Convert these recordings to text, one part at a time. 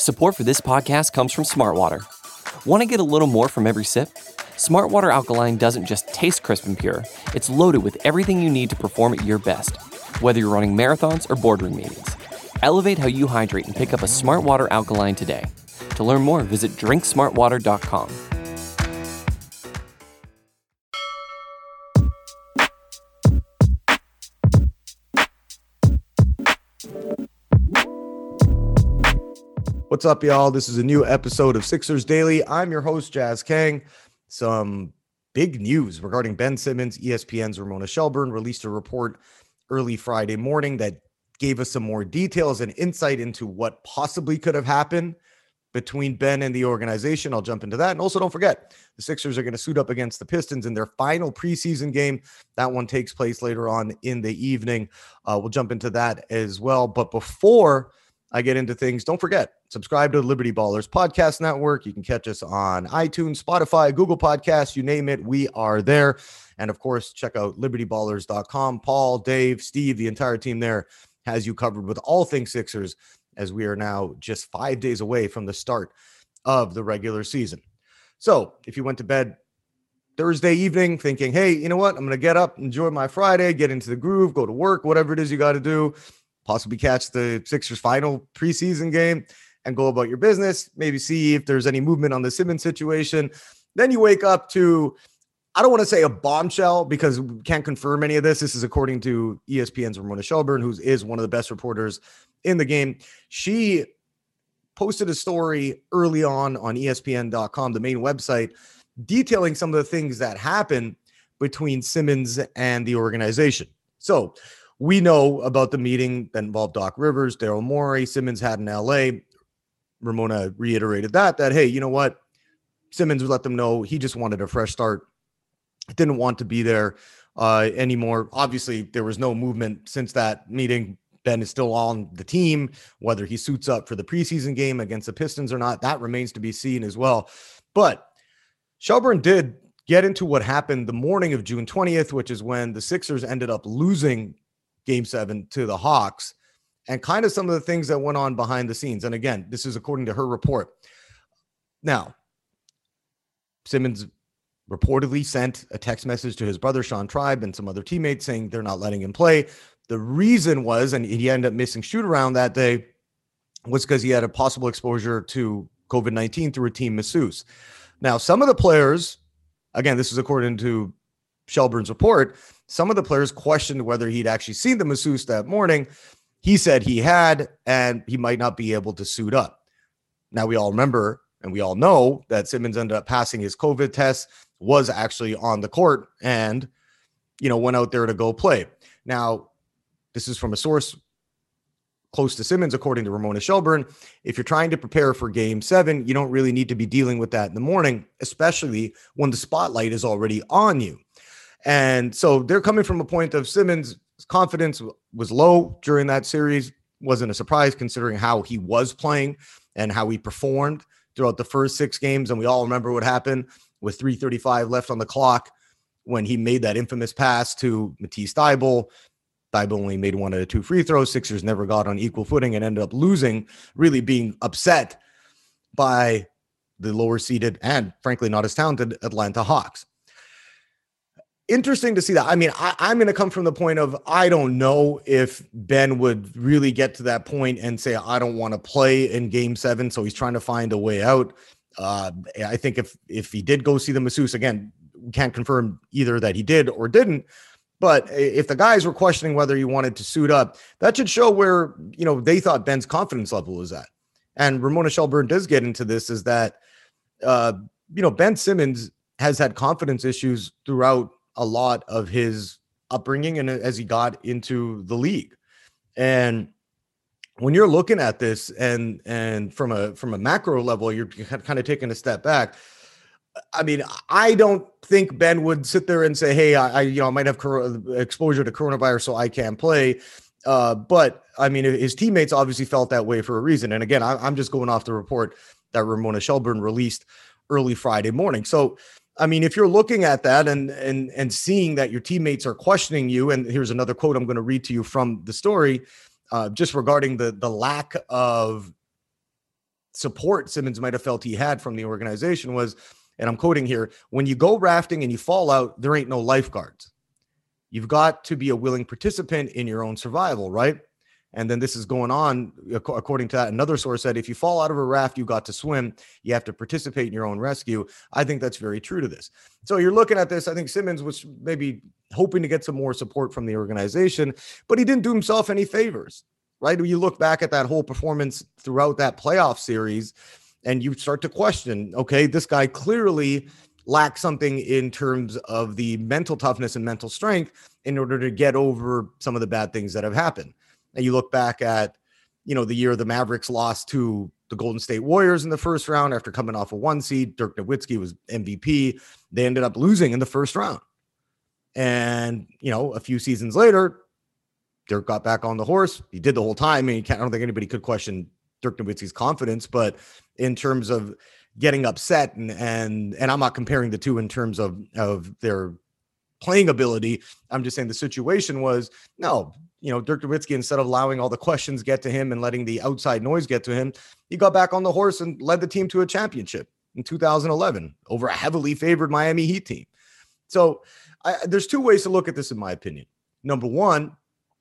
Support for this podcast comes from Smartwater. Want to get a little more from every sip? Smartwater Alkaline doesn't just taste crisp and pure, it's loaded with everything you need to perform at your best, whether you're running marathons or boardroom meetings. Elevate how you hydrate and pick up a Smartwater Alkaline today. To learn more, visit drinksmartwater.com. What's up, y'all? This is a new episode of Sixers Daily. I'm your host, Jazz Kang. Some big news regarding Ben Simmons. ESPN's Ramona Shelburne released a report early Friday morning that gave us some more details and insight into what possibly could have happened between Ben and the organization. I'll jump into that. And also, don't forget, the Sixers are going to suit up against the Pistons in their final preseason game. That one takes place later on in the evening. We'll jump into that as well. But before I get into things, don't forget, subscribe to the Liberty Ballers Podcast Network. You can catch us on iTunes, Spotify, Google Podcasts, you name it, we are there. And of course, check out libertyballers.com. Paul, Dave, Steve, the entire team there has you covered with all things Sixers, as we are now just 5 days away from the start of the regular season. So if you went to bed Thursday evening thinking, hey, you know what, I'm going to get up, enjoy my Friday, get into the groove, go to work, whatever it is you got to do, possibly catch the Sixers final preseason game and go about your business, maybe see if there's any movement on the Simmons situation. Then you wake up to, I don't want to say a bombshell because we can't confirm any of this. This is according to ESPN's Ramona Shelburne, who is one of the best reporters in the game. She posted a story early on ESPN.com, the main website, detailing some of the things that happened between Simmons and the organization. So we know about the meeting that involved Doc Rivers, Daryl Morey, Simmons had in LA. Ramona reiterated that, hey, you know what? Simmons would let them know he just wanted a fresh start. Didn't want to be there anymore. Obviously, there was no movement since that meeting. Ben is still on the team. Whether he suits up for the preseason game against the Pistons or not, that remains to be seen as well. But Shelburne did get into what happened the morning of June 20th, which is when the Sixers ended up losing Game 7 to the Hawks, and kind of some of the things that went on behind the scenes. And again, this is according to her report. Now, Simmons reportedly sent a text message to his brother, Sean Tribe, and some other teammates saying they're not letting him play. The reason was, and he ended up missing shoot around that day, was because he had a possible exposure to COVID-19 through a team masseuse. Now, some of the players, again, this is according to Shelburne's report, some of the players questioned whether he'd actually seen the masseuse that morning. He said he had, and he might not be able to suit up. Now, we all remember, and we all know that Simmons ended up passing his COVID test, was actually on the court, and, went out there to go play. Now, this is from a source close to Simmons, according to Ramona Shelburne. If you're trying to prepare for Game 7, you don't really need to be dealing with that in the morning, especially when the spotlight is already on you. And so they're coming from a point of Simmons' confidence was low during that series. Wasn't a surprise considering how he was playing and how he performed throughout the first 6 games. And we all remember what happened with 3:35 left on the clock when he made that infamous pass to Matisse Thybulle. Thybulle only made 1 out of 2 free throws. Sixers never got on equal footing and ended up losing, really being upset by the lower seeded and frankly not as talented Atlanta Hawks. Interesting to see that. I mean, I'm going to come from the point of, I don't know if Ben would really get to that point and say, I don't want to play in Game 7. So he's trying to find a way out. I think if he did go see the masseuse, again, we can't confirm either that he did or didn't. But if the guys were questioning whether he wanted to suit up, that should show where, they thought Ben's confidence level was at. And Ramona Shelburne does get into this, is that, Ben Simmons has had confidence issues throughout a lot of his upbringing and as he got into the league. And when you're looking at this and from a macro level, you're kind of taking a step back. I mean, I don't think Ben would sit there and say, hey, I might have exposure to coronavirus, so I can't play. But I mean, his teammates obviously felt that way for a reason. And again, I'm just going off the report that Ramona Shelburne released early Friday morning. So, I mean, if you're looking at that and seeing that your teammates are questioning you, and here's another quote I'm going to read to you from the story, just regarding the lack of support Simmons might have felt he had from the organization was, and I'm quoting here, when you go rafting and you fall out, there ain't no lifeguards. You've got to be a willing participant in your own survival, right? And then this is going on, according to that, another source said, if you fall out of a raft, you got to swim. You have to participate in your own rescue. I think that's very true to this. So you're looking at this. I think Simmons was maybe hoping to get some more support from the organization, but he didn't do himself any favors, right? When you look back at that whole performance throughout that playoff series and you start to question, okay, this guy clearly lacks something in terms of the mental toughness and mental strength in order to get over some of the bad things that have happened. And you look back at, the year the Mavericks lost to the Golden State Warriors in the first round after coming off a 1 seed. Dirk Nowitzki was MVP. They ended up losing in the first round. And, a few seasons later, Dirk got back on the horse. He did the whole time. I don't think anybody could question Dirk Nowitzki's confidence, but in terms of getting upset and I'm not comparing the two in terms of their playing ability. I'm just saying the situation was, no, Dirk Nowitzki, instead of allowing all the questions get to him and letting the outside noise get to him, he got back on the horse and led the team to a championship in 2011 over a heavily favored Miami Heat team. So there's two ways to look at this, in my opinion. Number one,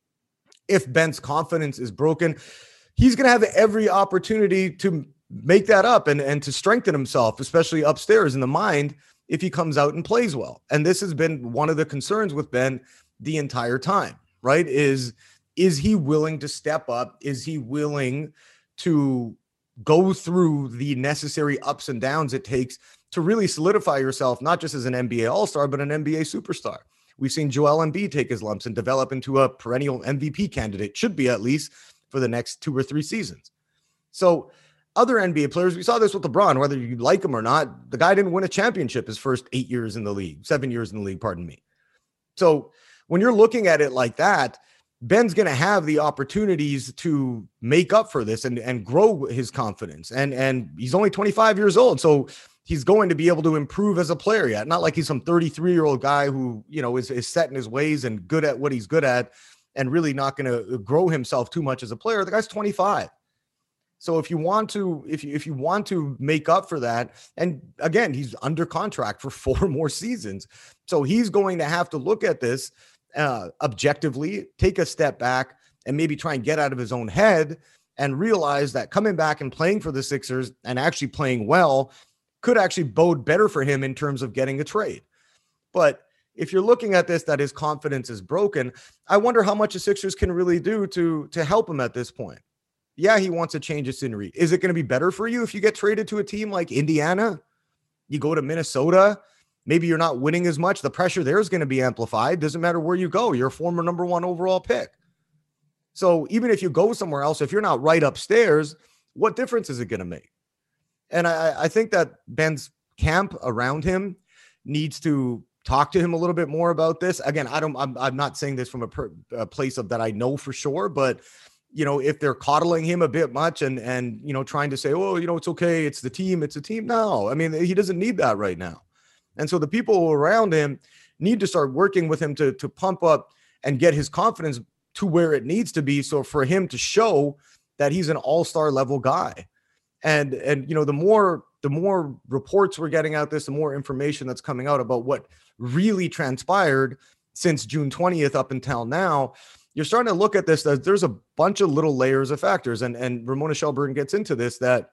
if Ben's confidence is broken, he's going to have every opportunity to make that up and to strengthen himself, especially upstairs in the mind, if he comes out and plays well. And this has been one of the concerns with Ben the entire time. Right? Is he willing to step up? Is he willing to go through the necessary ups and downs it takes to really solidify yourself, not just as an NBA All-Star, but an NBA superstar? We've seen Joel Embiid take his lumps and develop into a perennial MVP candidate, should be at least for the next 2 or 3 seasons. So other NBA players, we saw this with LeBron, whether you like him or not, the guy didn't win a championship his first 7 years in the league, pardon me. So when you're looking at it like that, Ben's going to have the opportunities to make up for this and grow his confidence. And he's only 25 years old. So he's going to be able to improve as a player yet. Not like he's some 33-year-old guy who, is set in his ways and good at what he's good at and really not going to grow himself too much as a player. The guy's 25. So if you want to make up for that, and again, he's under contract for 4 more seasons. So he's going to have to look at this objectively, take a step back and maybe try and get out of his own head and realize that coming back and playing for the Sixers and actually playing well could actually bode better for him in terms of getting a trade. But if you're looking at this, that his confidence is broken, I wonder how much the Sixers can really do to help him at this point. Yeah, he wants a change of scenery. Is it going to be better for you if you get traded to a team like Indiana? You go to Minnesota, maybe you're not winning as much. The pressure there is going to be amplified. Doesn't matter where you go. You're a former number 1 overall pick. So even if you go somewhere else, if you're not right upstairs, what difference is it going to make? And I think that Ben's camp around him needs to talk to him a little bit more about this. Again, I'm not saying this from a place of that I know for sure, but if they're coddling him a bit much and trying to say, oh, it's okay, it's the team. No, I mean, he doesn't need that right now. And so the people around him need to start working with him to pump up and get his confidence to where it needs to be. So for him to show that he's an all-star level guy. And the more reports we're getting out this, the more information that's coming out about what really transpired since June 20th up until now, you're starting to look at this as there's a bunch of little layers of factors. And Ramona Shelburne gets into this, that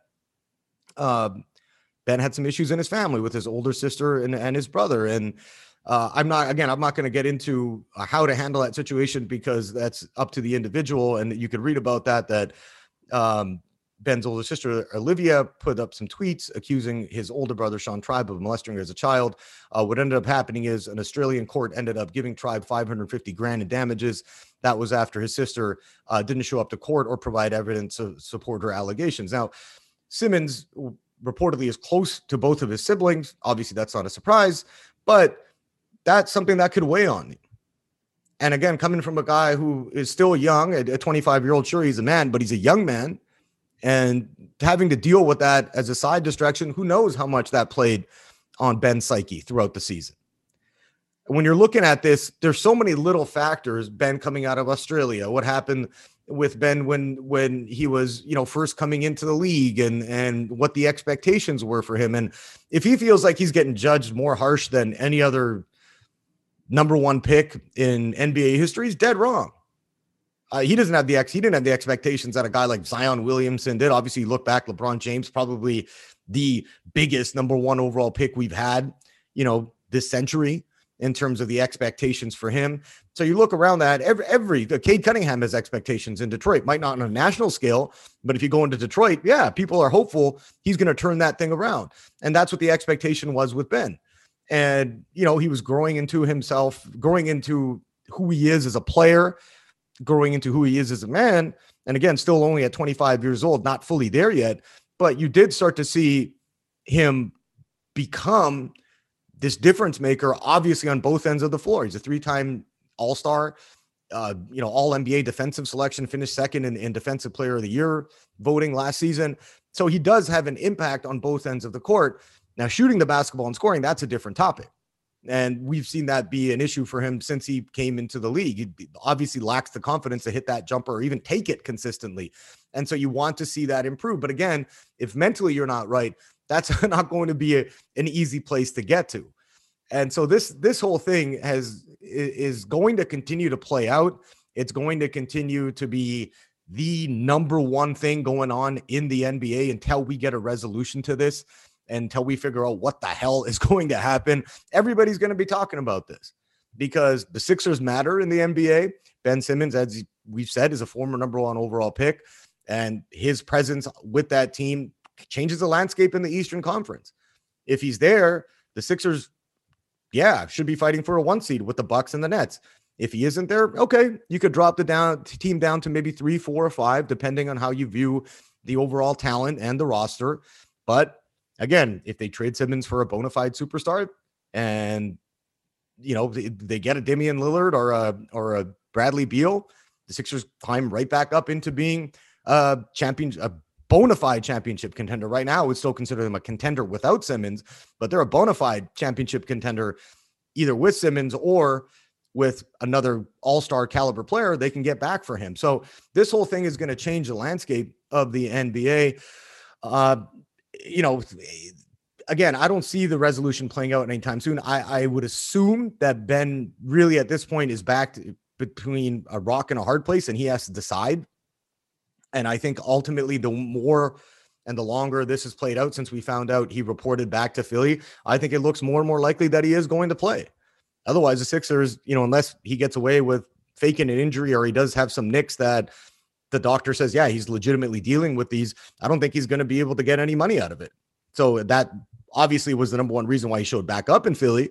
Ben had some issues in his family with his older sister and his brother. And I'm not going to get into how to handle that situation because that's up to the individual. And you could read about that Ben's older sister, Olivia, put up some tweets accusing his older brother, Sean Tribe, of molesting her as a child. What ended up happening is an Australian court ended up giving Tribe $550,000 in damages. That was after his sister didn't show up to court or provide evidence to support her allegations. Now, Simmons reportedly is close to both of his siblings. Obviously, that's not a surprise, but that's something that could weigh on you. And again, coming from a guy who is still young, a 25-year-old, sure, he's a man, but he's a young man. And having to deal with that as a side distraction, who knows how much that played on Ben's psyche throughout the season. When you're looking at this, there's so many little factors. Ben coming out of Australia, what happened with Ben when he was, first coming into the league and what the expectations were for him. And if he feels like he's getting judged more harsh than any other number one pick in NBA history, he's dead wrong. He didn't have the expectations that a guy like Zion Williamson did. Obviously, you look back, LeBron James, probably the biggest number one overall pick we've had, this century in terms of the expectations for him. So you look around that, Cade Cunningham has expectations in Detroit, might not on a national scale, but if you go into Detroit, yeah, people are hopeful he's going to turn that thing around. And that's what the expectation was with Ben. And, he was growing into himself, growing into who he is as a player, growing into who he is as a man. And again, still only at 25 years old, not fully there yet, but you did start to see him become this difference maker, obviously on both ends of the floor. He's a 3-time All-Star, all NBA defensive selection, finished second in defensive player of the year voting last season. So he does have an impact on both ends of the court. Now, shooting the basketball and scoring, that's a different topic. And we've seen that be an issue for him since he came into the league. He obviously lacks the confidence to hit that jumper or even take it consistently. And so you want to see that improve. But again, if mentally you're not right, that's not going to be an easy place to get to. And so this whole thing is going to continue to play out. It's going to continue to be the number one thing going on in the NBA until we get a resolution to this, until we figure out what the hell is going to happen. Everybody's going to be talking about this because the Sixers matter in the NBA. Ben Simmons, as we've said, is a former number one overall pick, and his presence with that team changes the landscape in the Eastern Conference. If he's there, the Sixers, should be fighting for a 1 seed with the Bucks and the Nets. If he isn't there, okay, you could drop the team down to maybe 3, 4, or 5, depending on how you view the overall talent and the roster. But again, if they trade Simmons for a bona fide superstar and, they get a Damian Lillard or a Bradley Beal, the Sixers climb right back up into being a bona fide championship contender. Right now, I would still consider them a contender without Simmons, but they're a bona fide championship contender either with Simmons or with another all-star caliber player they can get back for him. So this whole thing is going to change the landscape of the NBA. Again, I don't see the resolution playing out anytime soon. I would assume that Ben really at this point is back between a rock and a hard place, and he has to decide. And I think ultimately the more and the longer this has played out since we found out he reported back to Philly, I think it looks more and more likely that he is going to play. Otherwise, the Sixers, unless he gets away with faking an injury or he does have some nicks that the doctor says, yeah, he's legitimately dealing with these, I don't think he's going to be able to get any money out of it. So that obviously was the number one reason why he showed back up in Philly.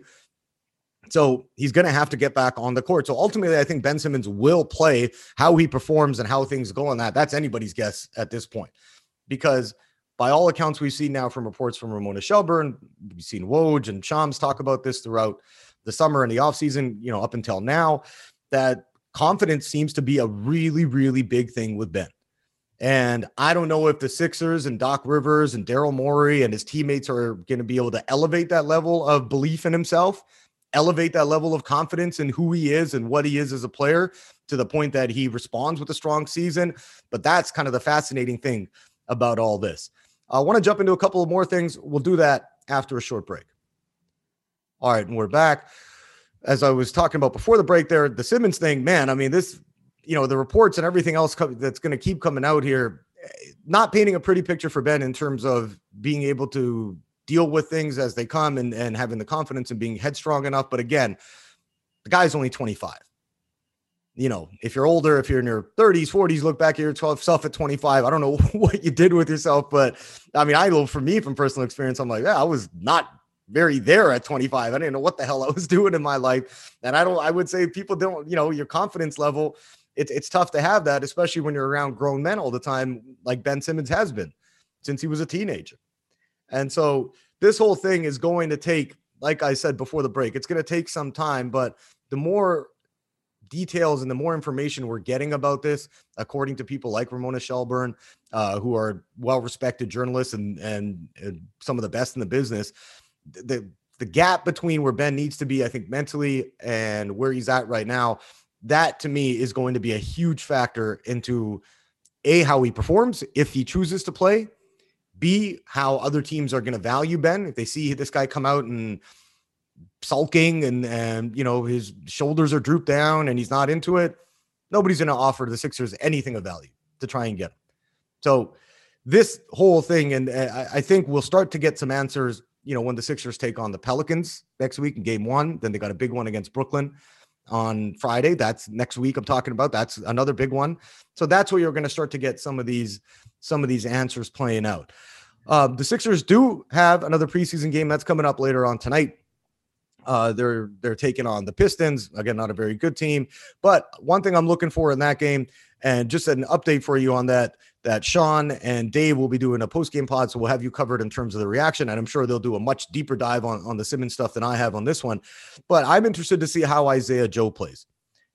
So he's going to have to get back on the court. So ultimately, I think Ben Simmons will play. How he performs and how things go on that's anybody's guess at this point. Because by all accounts, we've seen now from reports from Ramona Shelburne, we've seen Woj and Shams talk about this throughout the summer and the offseason, up until now, that confidence seems to be a really, really big thing with Ben. And I don't know if the Sixers and Doc Rivers and Daryl Morey and his teammates are going to be able to elevate that level of belief in himself, elevate that level of confidence in who he is and what he is as a player to the point that he responds with a strong season. But that's kind of the fascinating thing about all this. I want to jump into a couple of more things. We'll do that after a short break. All right, and we're back. As I was talking about before the break there, the Simmons thing, man, I mean, this, the reports and everything else that's going to keep coming out here, not painting a pretty picture for Ben in terms of being able to deal with things as they come and having the confidence and being headstrong enough. But again, the guy's only 25. If you're older, if you're in your 30s, 40s, look back at yourself at 25. I don't know what you did with yourself, but I mean, I know for me from personal experience, I'm like, yeah, I was not very there at 25. I didn't know what the hell I was doing in my life. And I would say people don't, your confidence level, it's tough to have that, especially when you're around grown men all the time, like Ben Simmons has been since he was a teenager. And so this whole thing is going to take, like I said before the break, it's going to take some time, but the more details and the more information we're getting about this, according to people like Ramona Shelburne, who are well-respected journalists and some of the best in the business, the gap between where Ben needs to be, I think, mentally and where he's at right now, that to me is going to be a huge factor into A, how he performs if he chooses to play, B, how other teams are going to value Ben. If they see this guy come out and sulking and his shoulders are drooped down and he's not into it, nobody's going to offer the Sixers anything of value to try and get him. So this whole thing, and I think we'll start to get some answers, when the Sixers take on the Pelicans next week in game 1. Then they got a big one against Brooklyn on Friday. That's next week I'm talking about. That's another big one. So that's where you're going to start to get some of these answers playing out. The Sixers do have another preseason game that's coming up later on tonight. They're taking on the Pistons. Again, not a very good team, but one thing I'm looking for in that game, and just an update for you on that Sean and Dave will be doing a post-game pod, so we'll have you covered in terms of the reaction, and I'm sure they'll do a much deeper dive on the Simmons stuff than I have on this one. But I'm interested to see how Isaiah Joe plays.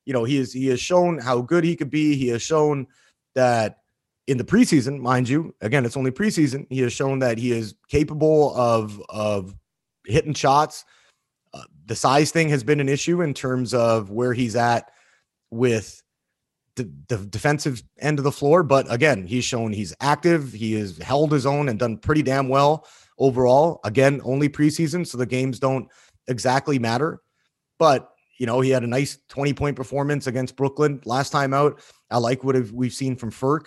He has shown how good he could be. He has shown that in the preseason, mind you, again, it's only preseason, he has shown that he is capable of hitting shots. The size thing has been an issue in terms of where he's at with the defensive end of the floor. But again, he's shown he's active. He has held his own and done pretty damn well overall. Again, only preseason, so the games don't exactly matter. But, he had a nice 20-point performance against Brooklyn last time out. I like what we've seen from Ferk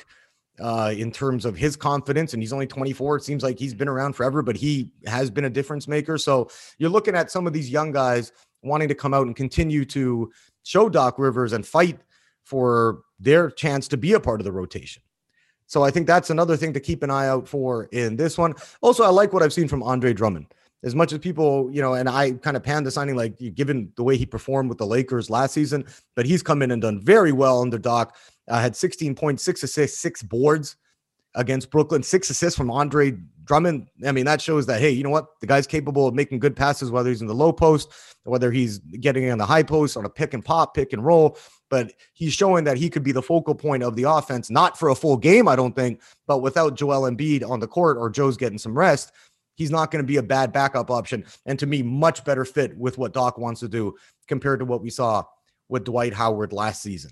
in terms of his confidence, and he's only 24. It seems like he's been around forever, but he has been a difference maker. So you're looking at some of these young guys wanting to come out and continue to show Doc Rivers and fight for their chance to be a part of the rotation. So I think that's another thing to keep an eye out for in this one. Also, I like what I've seen from Andre Drummond. As much as people, and I kind of panned the signing, like given the way he performed with the Lakers last season, but he's come in and done very well under Doc. Had 16 points, 6 assists, 6 boards against Brooklyn, 6 assists from Andre Drummond. I mean, that shows that, hey, you know what? The guy's capable of making good passes, whether he's in the low post, whether he's getting in the high post on a pick and pop, pick and roll. But he's showing that he could be the focal point of the offense, not for a full game, I don't think, but without Joel Embiid on the court or Joe's getting some rest, he's not going to be a bad backup option. And to me, much better fit with what Doc wants to do compared to what we saw with Dwight Howard last season.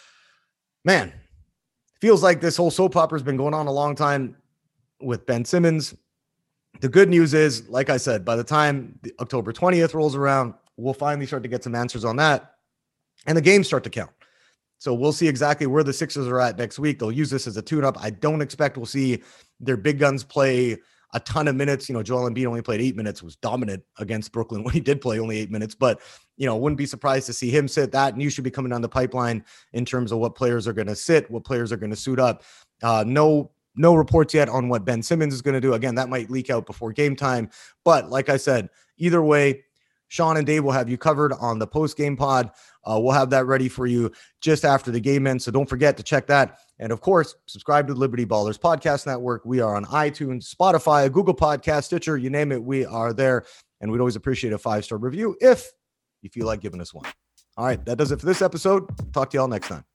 Man, feels like this whole soap opera has been going on a long time with Ben Simmons. The good news is, like I said, by the time October 20th rolls around, we'll finally start to get some answers on that. And the games start to count. So we'll see exactly where the Sixers are at next week. They'll use this as a tune-up. I don't expect we'll see their big guns play a ton of minutes. Joel Embiid only played 8 minutes, was dominant against Brooklyn when he did play only 8 minutes. But, wouldn't be surprised to see him sit that. And you should be coming down the pipeline in terms of what players are going to sit, what players are going to suit up. No reports yet on what Ben Simmons is going to do. Again, that might leak out before game time. But like I said, either way, Sean and Dave will have you covered on the post-game pod. We'll have that ready for you just after the game ends. So don't forget to check that. And of course, subscribe to the Liberty Ballers Podcast Network. We are on iTunes, Spotify, Google Podcast, Stitcher, you name it, we are there. And we'd always appreciate a 5-star review if you feel like giving us one. All right, that does it for this episode. Talk to y'all next time.